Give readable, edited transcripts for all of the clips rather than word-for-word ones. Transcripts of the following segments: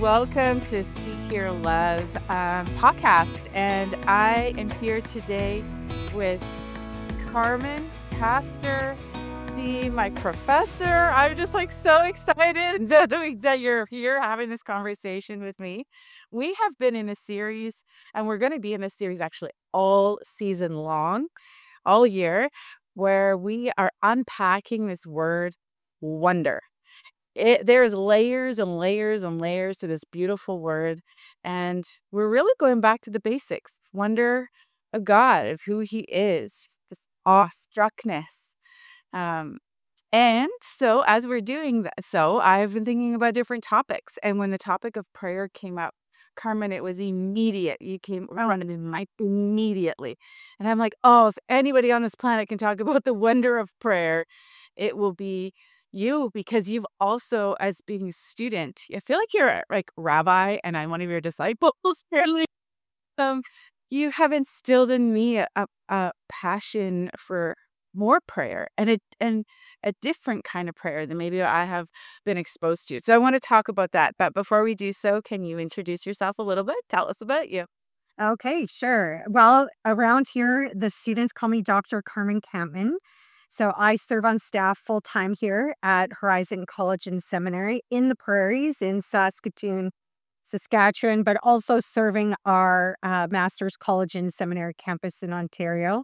Welcome to Seek Hear Love podcast. And I am here today with Carmen, Pastor D, my professor. I'm just so excited that you're here having this conversation with me. We have been in a series, and we're going to be in this series actually all season long, all year, where we are unpacking this word wonder. There's layers and layers and layers to this beautiful word. And we're really going back to the basics. Wonder of God, of who he is, just this awestruckness. Um, and so as we're doing that, I've been thinking about different topics. And when the topic of prayer came up, Carmen, it was immediate. You came running in my immediately. And I'm like, oh, if anybody on this planet can talk about the wonder of prayer, it will be you, because you've also, as being a student, I feel like you're like rabbi and I'm one of your disciples, apparently. Um, you have instilled in me a passion for more prayer and a different kind of prayer than maybe I have been exposed to. So I want to talk about that. But before we do so, can you introduce yourself a little bit? Tell us about you. Okay, sure. Well, around here, the students call me Dr. Carmen Campman. So I serve on staff full time here at Horizon College and Seminary in the prairies in Saskatoon, Saskatchewan, but also serving our Master's College and Seminary campus in Ontario.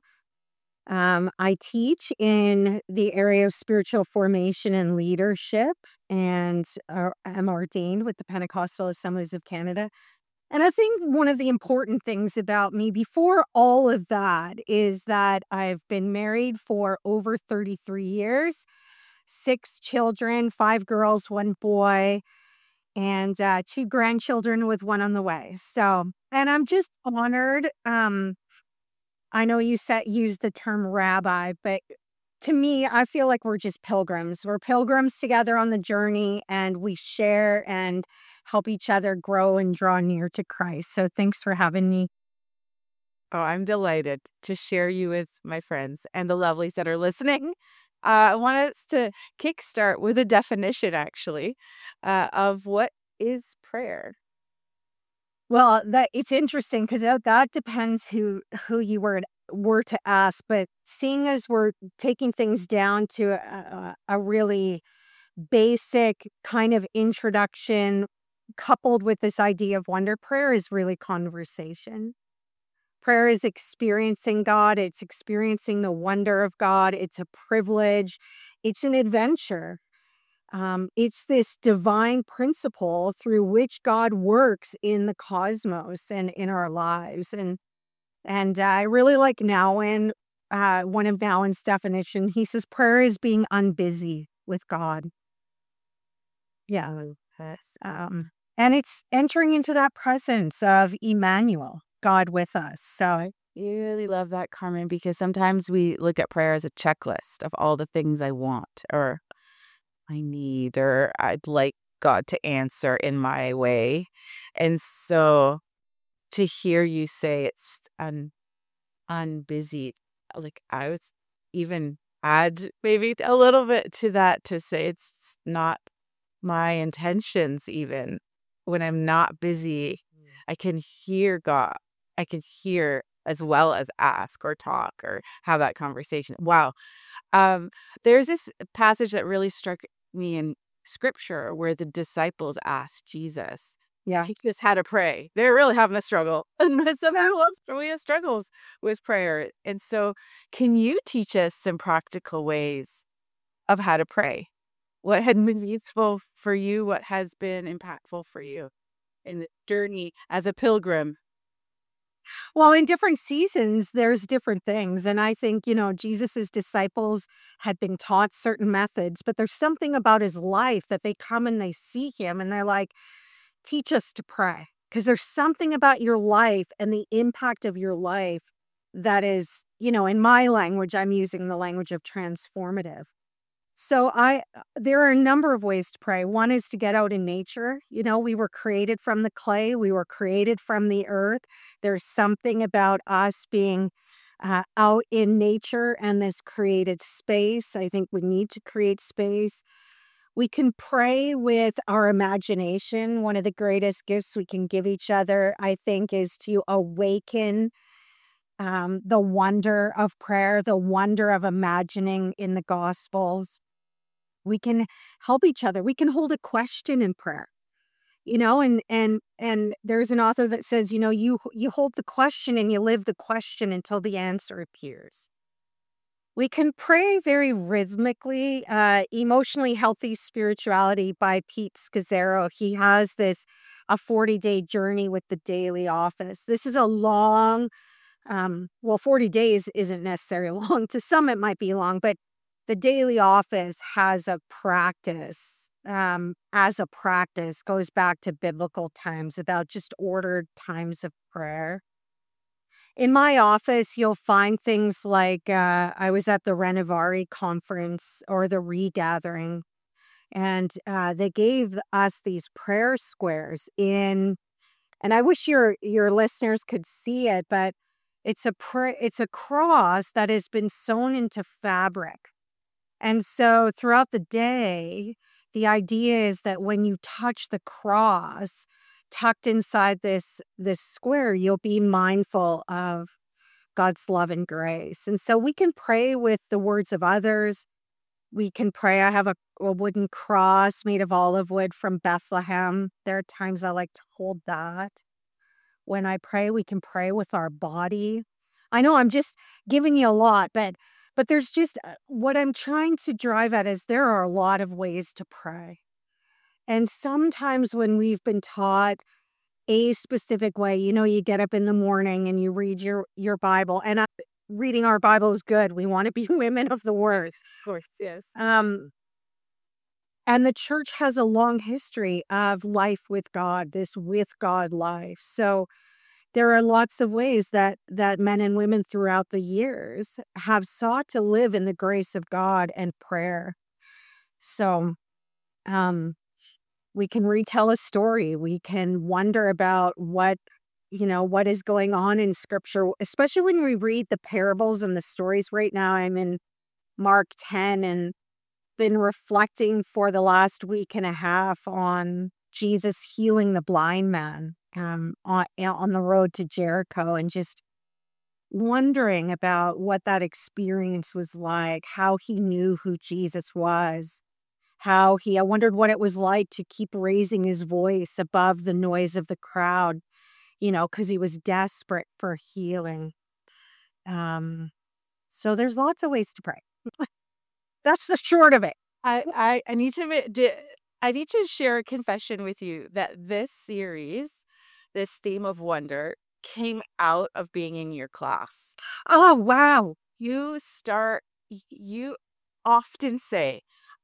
I teach in the area of spiritual formation and leadership, and am ordained with the Pentecostal Assemblies of Canada. And I think one of the important things about me before all of that is that I've been married for over 33 years, 6 children, 5 girls, 1 boy, and two grandchildren with one on the way. So, and I'm just honored. I know you used the term rabbi, but to me, I feel like we're just pilgrims. We're pilgrims together on the journey, and we share and help each other grow and draw near to Christ. So thanks for having me. Oh, I'm delighted to share you with my friends and the lovelies that are listening. I want us to kickstart with a definition, actually, of what is prayer. Well, that it's interesting because that depends who you were to ask. But seeing as we're taking things down to a really basic kind of introduction, coupled with this idea of wonder, prayer is really conversation. Prayer is experiencing God, it's experiencing the wonder of God, it's a privilege, it's an adventure. It's this divine principle through which God works in the cosmos and in our lives. And I really like Nouwen, one of Nouwen's definition. He says prayer is being unbusy with God. Yeah. Yes. And it's entering into that presence of Emmanuel, God with us. So I really love that, Carmen, because sometimes we look at prayer as a checklist of all the things I want or I need or I'd like God to answer in my way. And so to hear you say it's unbusy, like I was even add maybe a little bit to that to say it's not my intentions even when I'm not busy. I can hear God. I can hear as well as ask or talk or have that conversation. Wow. Um, there's this passage that really struck me in scripture where the disciples asked Jesus, yeah. teach us how to pray. They're really having a struggle. And some people we have struggles with prayer. And so can you teach us some practical ways of how to pray? What had been useful for you? What has been impactful for you in the journey as a pilgrim? Well, in different seasons, there's different things. And I think, Jesus's disciples had been taught certain methods, but there's something about his life that they come and they see him and they're like, teach us to pray. Because there's something about your life and the impact of your life that is, in my language, I'm using the language of transformative. So there are a number of ways to pray. One is to get out in nature. We were created from the clay. We were created from the earth. There's something about us being out in nature and this created space. I think we need to create space. We can pray with our imagination. One of the greatest gifts we can give each other, I think, is to awaken the wonder of prayer, the wonder of imagining in the Gospels. We can help each other. We can hold a question in prayer, and there's an author that says, you hold the question and you live the question until the answer appears. We can pray very rhythmically. Emotionally Healthy Spirituality by Pete Scazzaro. He has a 40-day journey with the daily office. This is a long, 40 days isn't necessarily long. To some, it might be long, but the daily office has a practice, as a practice, goes back to biblical times about just ordered times of prayer. In my office, you'll find things like I was at the Renovari conference or the regathering, and they gave us these prayer squares and I wish your listeners could see it, but it's a cross that has been sewn into fabric. And so throughout the day, the idea is that when you touch the cross tucked inside this square, you'll be mindful of God's love and grace. And so we can pray with the words of others. We can pray. I have a wooden cross made of olive wood from Bethlehem. There are times I like to hold that. When I pray, we can pray with our body. I know I'm just giving you a lot, but there's just what I'm trying to drive at is there are a lot of ways to pray. And sometimes when we've been taught a specific way, you get up in the morning and you read your Bible, and reading our Bible is good. We want to be women of the word. Of course, yes. And the church has a long history of life with God, this with God life. So there are lots of ways that men and women throughout the years have sought to live in the grace of God and prayer. So we can retell a story. We can wonder about what is going on in scripture, especially when we read the parables and the stories. Right now I'm in Mark 10 and been reflecting for the last week and a half on Jesus healing the blind man on the road to Jericho, and just wondering about what that experience was like, how he knew who Jesus was, I wondered what it was like to keep raising his voice above the noise of the crowd, because he was desperate for healing. So there's lots of ways to pray. That's the short of it. I need to share a confession with you that this series, this theme of wonder, came out of being in your class. Oh, wow. You often say,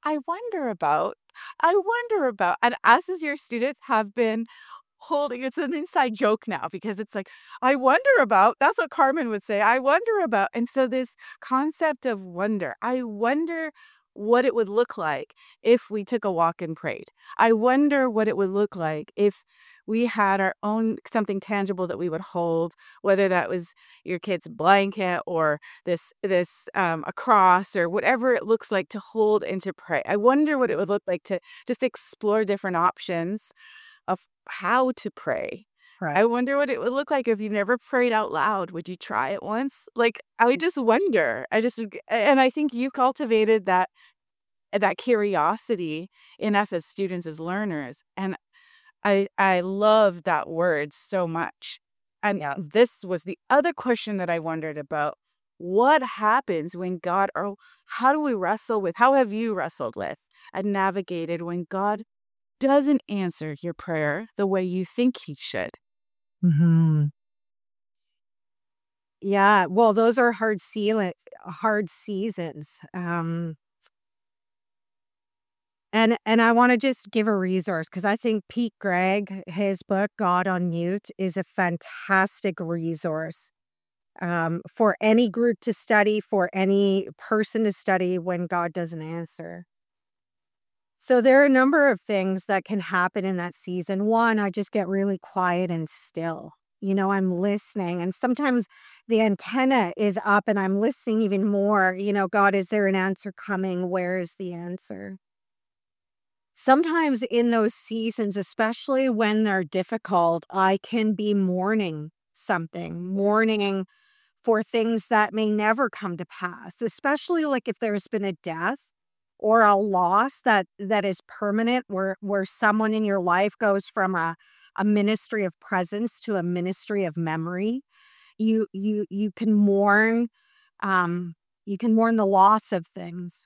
I wonder about, and us as your students have been holding, it's an inside joke now because it's like, I wonder about, that's what Carmen would say, I wonder about. And so this concept of wonder, I wonder what it would look like if we took a walk and prayed. I wonder what it would look like if we had our own something tangible that we would hold, whether that was your kid's blanket or a cross or whatever it looks like to hold and to pray. I wonder what it would look like to just explore different options of how to pray. Right. I wonder what it would look like if you never prayed out loud. Would you try it once? Like, I just wonder. And I think you cultivated that curiosity in us as students, as learners. And I love that word so much. And Yeah. this was the other question that I wondered about. What happens when God, or how do we wrestle with, how have you wrestled with and navigated when God doesn't answer your prayer the way you think he should? Mm-hmm. Yeah, well, those are hard seasons. And I want to just give a resource because I think Pete Greig, his book God on Mute, is a fantastic resource for any group to study, for any person to study when God doesn't answer. So there are a number of things that can happen in that season. One, I just get really quiet and still. I'm listening, and sometimes the antenna is up and I'm listening even more. God, is there an answer coming? Where is the answer? Sometimes in those seasons, especially when they're difficult, I can be mourning something, mourning for things that may never come to pass, especially like if there's been a death or a loss that is permanent, where someone in your life goes from a ministry of presence to a ministry of memory. You can mourn, um, you can mourn the loss of things.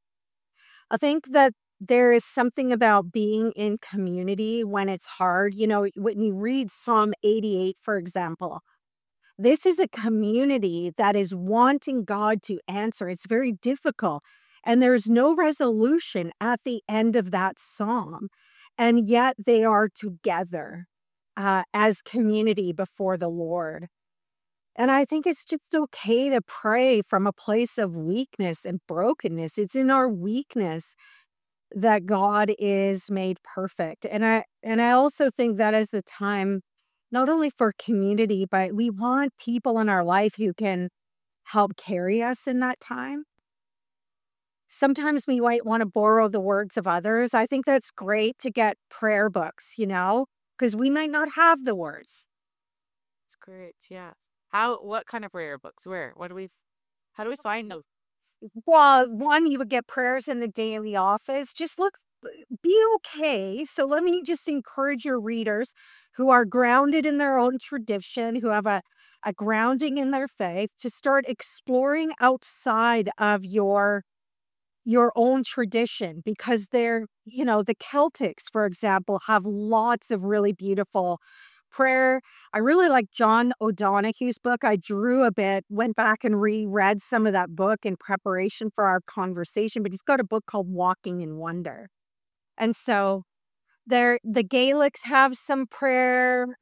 I think that there is something about being in community when it's hard. You know, when you read Psalm 88, for example, this is a community that is wanting God to answer. It's very difficult. And there's no resolution at the end of that psalm. And yet they are together as community before the Lord. And I think it's just okay to pray from a place of weakness and brokenness. It's in our weakness that God is made perfect. And I also think that is the time not only for community, but we want people in our life who can help carry us in that time. Sometimes we might want to borrow the words of others. I think that's great to get prayer books, because we might not have the words. It's great. Yeah. What kind of prayer books? Where? How do we find those? Well, one, you would get prayers in the daily office. Just be okay. So let me just encourage your readers who are grounded in their own tradition, who have a grounding in their faith, to start exploring outside of your own tradition, because the Celtics, for example, have lots of really beautiful prayer. I really like John O'Donohue's book. I drew a bit, went back and reread some of that book in preparation for our conversation, but he's got a book called Walking in Wonder. And so the Gaelics have some prayer.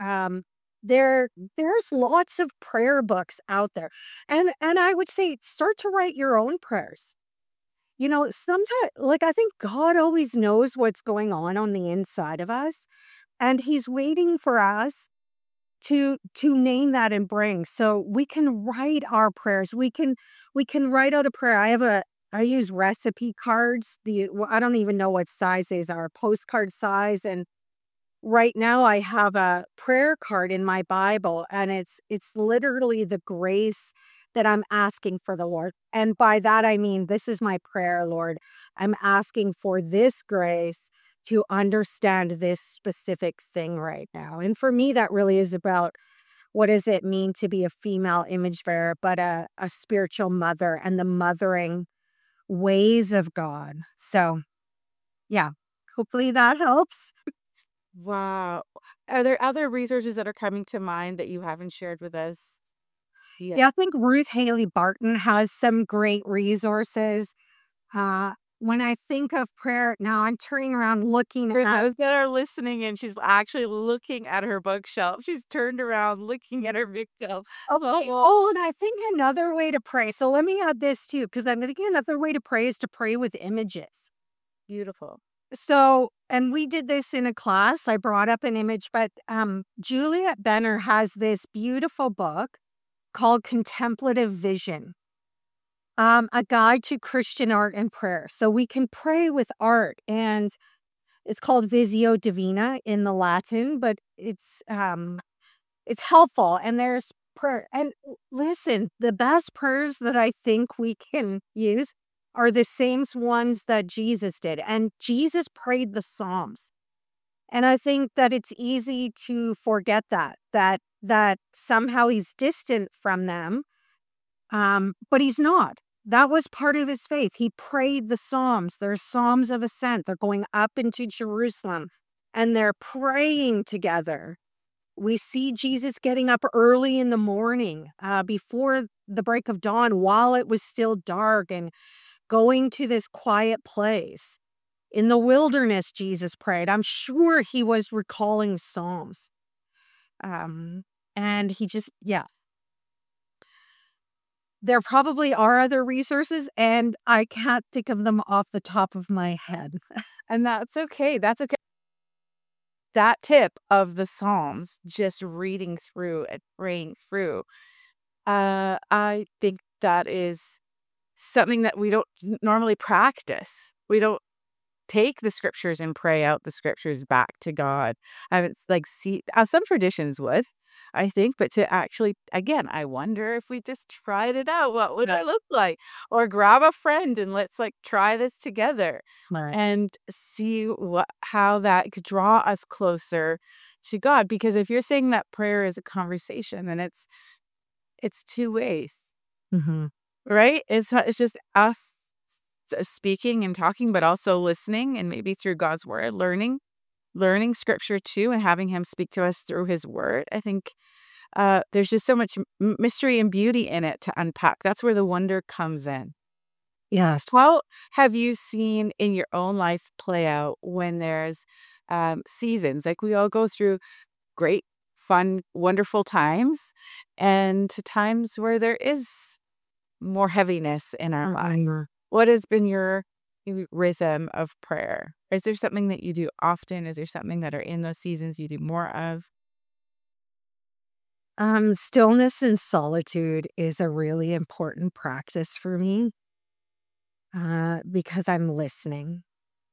There's lots of prayer books out there. And I would say start to write your own prayers. Sometimes, like, I think God always knows what's going on the inside of us, and he's waiting for us to name that and bring. So we can write our prayers. We can write out a prayer. I use recipe cards. I don't even know what size these are, postcard size. And right now I have a prayer card in my Bible, and it's literally the grace that I'm asking for the Lord. And by that I mean, this is my prayer, Lord. I'm asking for this grace to understand this specific thing right now. And for me, that really is about what does it mean to be a female image bearer, but a spiritual mother, and the mothering ways of God. So, yeah, hopefully that helps. Wow. Are there other resources that are coming to mind that you haven't shared with us yet? Yeah, I think Ruth Haley Barton has some great resources. When I think of prayer, now I'm turning around looking For at. those that are listening and she's actually looking at her bookshelf. She's turned around looking at her bookshelf. Okay. Well, Oh, and I think another way to pray. So let me add this too, because I'm thinking another way to pray is to pray with images. beautiful. So, and we did this in a class. I brought up an image, but Juliet Benner has this beautiful book called Contemplative Vision, a guide to Christian art and prayer. So we can pray with art, and it's called Visio Divina in the Latin, but it's helpful. And there's prayer. And listen, the best prayers that I think we can use are the same ones that Jesus did. And Jesus prayed the Psalms. And I think that it's easy to forget that somehow he's distant from them. But he's not. That was part of his faith. He prayed the Psalms. They're Psalms of Ascent. They're going up into Jerusalem, and they're praying together. We see Jesus getting up early in the morning, before the break of dawn, while it was still dark, and going to this quiet place. In the wilderness, Jesus prayed. I'm sure he was recalling Psalms. Um, and yeah, there probably are other resources, and I can't think of them off the top of my head. And that's okay. That's okay. That tip of the Psalms, just reading through and praying through, I think that is something that we don't normally practice. We don't take the scriptures and pray out the scriptures back to God. It's like, see, some traditions would, I think, but to actually, again, I wonder if we just tried it out, what would I look like? Or grab a friend and let's like try this together Right. and see how that could draw us closer to God. Because if you're saying that prayer is a conversation, then it's two ways, Hmm. right? It's just us speaking and talking, but also listening, and maybe through God's word, learning scripture too, and having Him speak to us through His word. I think there's just so much mystery and beauty in it to unpack. That's where the wonder comes in. Yes. How have you seen in your own life play out when there's seasons? Like we all go through great, fun, wonderful times, and to times where there is more heaviness in our lives. Mhm. What has been your rhythm of prayer? Is there something that you do often? Is there something that are in those seasons you do more of? Stillness and solitude is a really important practice for me because I'm listening.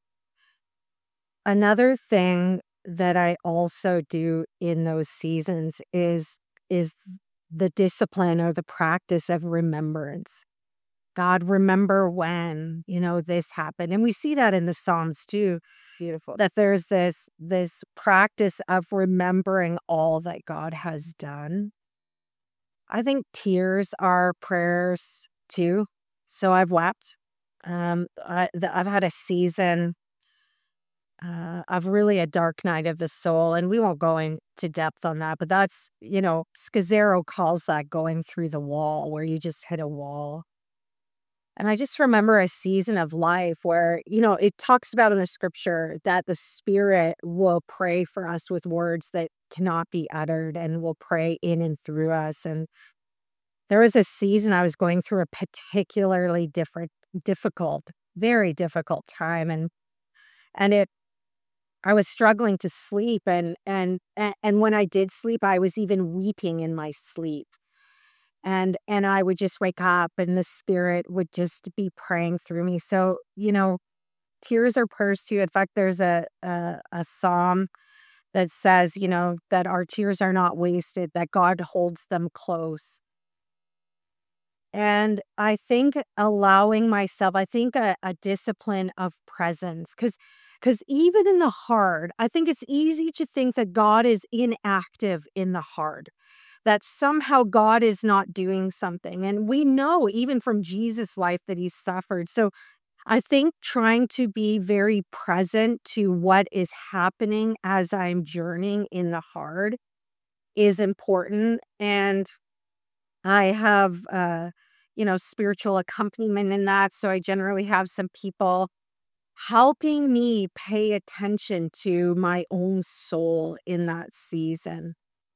Another thing that I also do in those seasons is the discipline or the practice of remembrance. God, remember when, this happened. And we see that in the Psalms too, Beautiful. that there's this practice of remembering all that God has done. I think tears are prayers too. So I've wept. I've had a season of really a dark night of the soul, and we won't go into depth on that, but that's, Scazzero calls that going through the wall, where you just hit a wall. And I just remember a season of life where, it talks about in the scripture that the Spirit will pray for us with words that cannot be uttered and will pray in and through us. And there was a season I was going through a particularly difficult, very difficult time. And I was struggling to sleep. And when I did sleep, I was even weeping in my sleep. And I would just wake up and the Spirit would just be praying through me. So, tears are prayers too. In fact, there's a psalm that says, that our tears are not wasted, that God holds them close. And I think I think a discipline of presence, because even in the hard, I think it's easy to think that God is inactive in the hard, that somehow God is not doing something. And we know even from Jesus' life that He suffered. So I think trying to be very present to what is happening as I'm journeying in the hard is important. And I have, spiritual accompaniment in that. So I generally have some people helping me pay attention to my own soul in that season.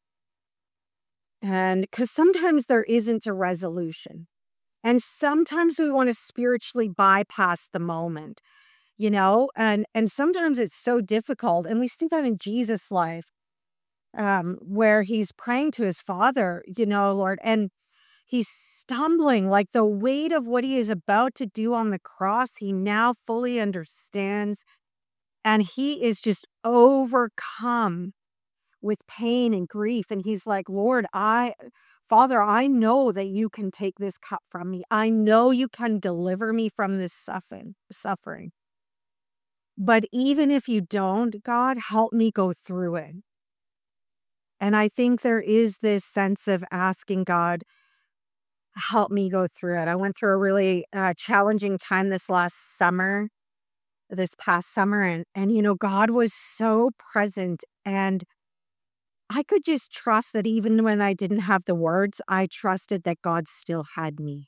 And because sometimes there isn't a resolution. And sometimes we want to spiritually bypass the moment, and sometimes it's so difficult. And we see that in Jesus' life, where He's praying to His Father, Lord, and he's stumbling, like the weight of what He is about to do on the cross. He now fully understands, and he is just overcome with pain and grief. And he's like, Lord, Father, I know that you can take this cup from me. I know you can deliver me from this suffering. But even if you don't, God, help me go through it. And I think there is this sense of asking God, help me go through it. I went through a really challenging time this past summer, and God was so present, and I could just trust that even when I didn't have the words, I trusted that God still had me.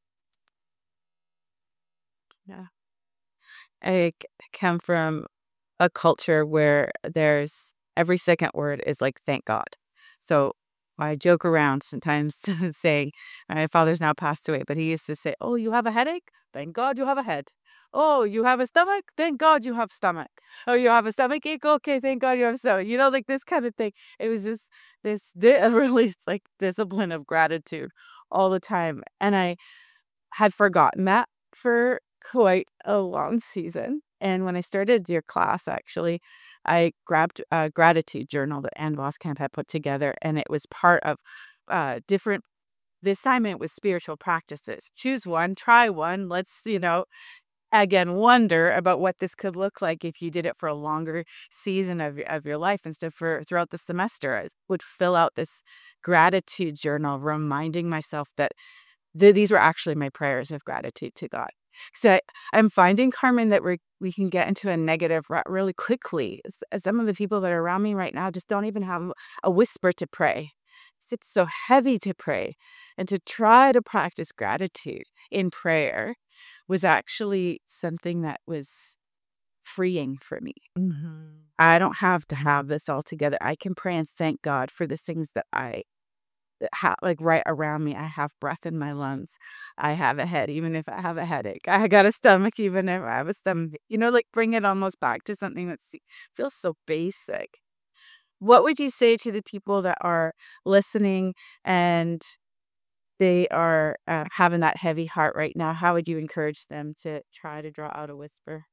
Yeah. I come from a culture where there's every second word is like, thank God. So I joke around sometimes saying, my father's now passed away, but he used to say, oh, you have a headache? Thank God you have a head. Oh, you have a stomach? Thank God you have stomach. Oh, you have a stomach ache? Okay, thank God you have stomach. Like this kind of thing. It was just really it's like discipline of gratitude all the time. And I had forgotten that for quite a long season. And when I started your class, actually, I grabbed a gratitude journal that Ann Voskamp had put together, and it was part of different. The assignment was spiritual practices. Choose one, try one. Let's, again, wonder about what this could look like if you did it for a longer season of your life instead for throughout the semester. I would fill out this gratitude journal, reminding myself that these were actually my prayers of gratitude to God. So I'm finding, Carmen, that we can get into a negative rut really quickly. As some of the people that are around me right now just don't even have a whisper to pray. It's so heavy to pray, and to try to practice gratitude in prayer was actually something that was freeing for me. Mhm. I don't have to have this all together. I can pray and thank God for the things that like right around me. I have breath in my lungs. I have a head, even if I have a headache. I got a stomach, even if I have a stomach. Like bring it almost back to something that feels so basic. What would you say to the people that are listening and they are having that heavy heart right now? How would you encourage them to try to draw out a whisper?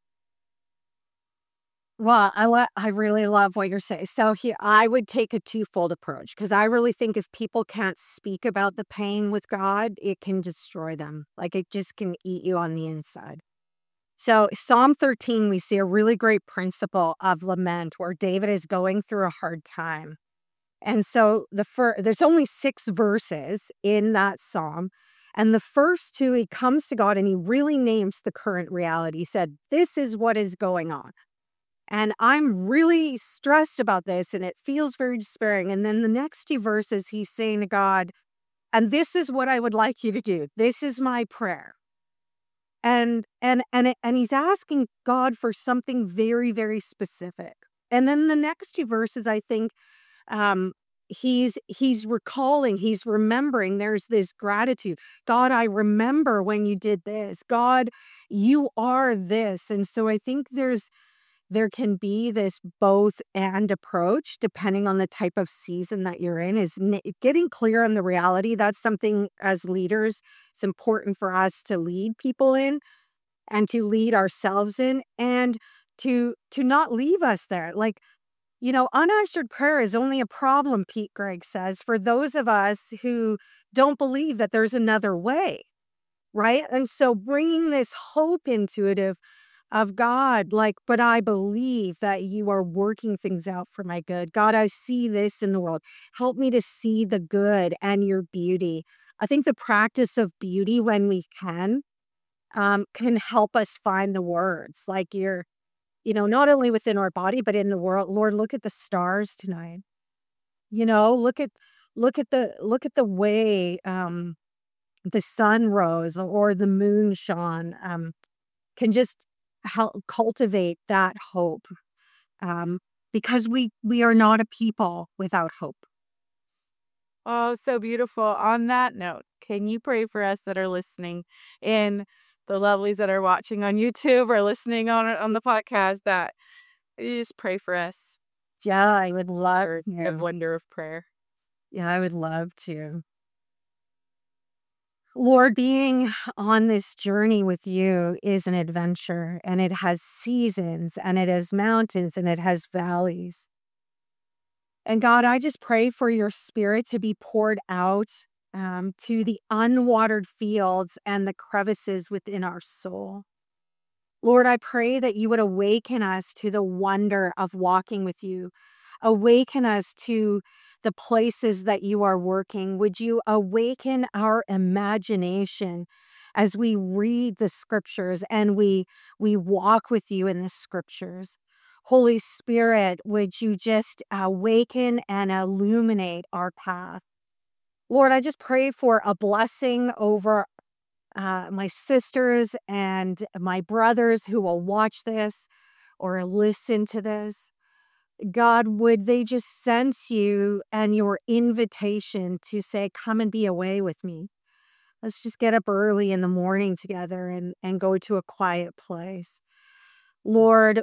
Well, I really love what you're saying. So here, I would take a twofold approach because I really think if people can't speak about the pain with God, it can destroy them. Like it just can eat you on the inside. So Psalm 13, we see a really great principle of lament where David is going through a hard time. And so there's only 6 verses in that psalm. And the first 2, he comes to God and he really names the current reality. He said, "This is what is going on. And I'm really stressed about this, and it feels very despairing." And then the next 2 verses, he's saying to God, "And this is what I would like you to do. This is my prayer." And he's asking God for something very, very specific. And then the next 2 verses, I think, um, he's recalling, he's remembering, there's this gratitude. "God, I remember when you did this. God, you are this." And so I think there can be this both and approach depending on the type of season that you're in is getting clear on the reality. That's something as leaders, it's important for us to lead people in and to lead ourselves in and to not leave us there. Like, unanswered prayer is only a problem, Pete Greig says, for those of us who don't believe that there's another way, right? And so bringing this hope into it of God, like, "But I believe that you are working things out for my good. God, I see this in the world. Help me to see the good and your beauty." I think the practice of beauty when we can help us find the words. Like not only within our body, but in the world. Lord, look at the stars tonight. Look at the way the sun rose or the moon shone. Can just help cultivate that hope, um, because we are not a people without hope. Oh, so beautiful. On that note, can you pray for us that are listening and the lovelies that are watching on YouTube or listening on the podcast that you just pray for us Yeah, I would love for the to. wonder of prayer? Yeah, I would love to. Lord, being on this journey with you is an adventure, and it has seasons, and it has mountains, and it has valleys. And God, I just pray for your spirit to be poured out to the unwatered fields and the crevices within our soul. Lord, I pray that you would awaken us to the wonder of walking with you. Awaken us to the places that you are working. Would you awaken our imagination as we read the scriptures and we walk with you in the scriptures? Holy Spirit, would you just awaken and illuminate our path? Lord, I just pray for a blessing over my sisters and my brothers who will watch this or listen to this. God, would they just sense you and your invitation to say, "Come and be away with me. Let's just get up early in the morning together and go to a quiet place." Lord,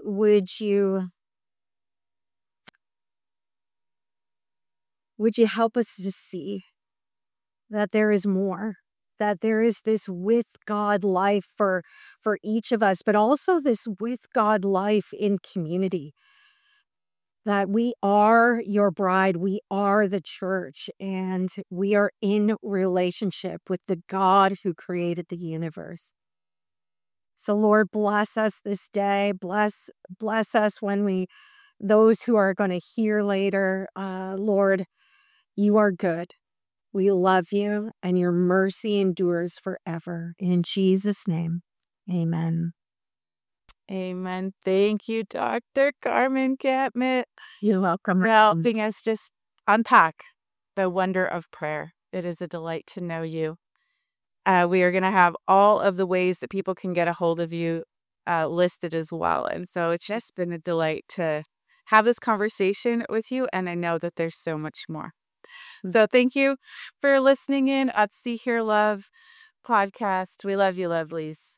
would you help us to see that there is more? that there is this with God life for each of us, but also this with God life in community. That we are your bride, we are the church, and we are in relationship with the God who created the universe. So Lord, bless us this day. Bless us when those who are going to hear later. Lord, you are good. We love you, and your mercy endures forever. In Jesus' name, amen. Amen. Thank you, Dr. Carmen Catmit, You're welcome. for helping us just unpack the wonder of prayer. It is a delight to know you. We are going to have all of the ways that people can get a hold of you listed as well. And so it's just been a delight to have this conversation with you. And I know that there's so much more. So thank you for listening in at See Hear Love podcast. We love you, lovelies.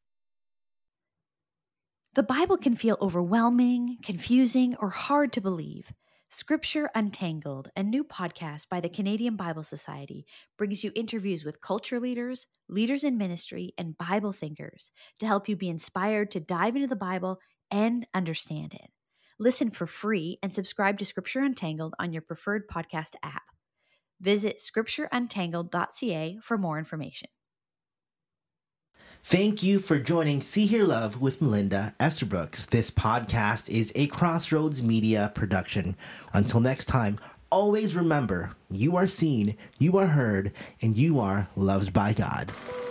The Bible can feel overwhelming, confusing, or hard to believe. Scripture Untangled, a new podcast by the Canadian Bible Society, brings you interviews with culture leaders, leaders in ministry, and Bible thinkers to help you be inspired to dive into the Bible and understand it. Listen for free and subscribe to Scripture Untangled on your preferred podcast app. Visit scriptureuntangled.ca for more information. Thank you for joining See Hear Love with Melinda Estabrooks. This podcast is a Crossroads Media production. Until next time, always remember, you are seen, you are heard, and you are loved by God.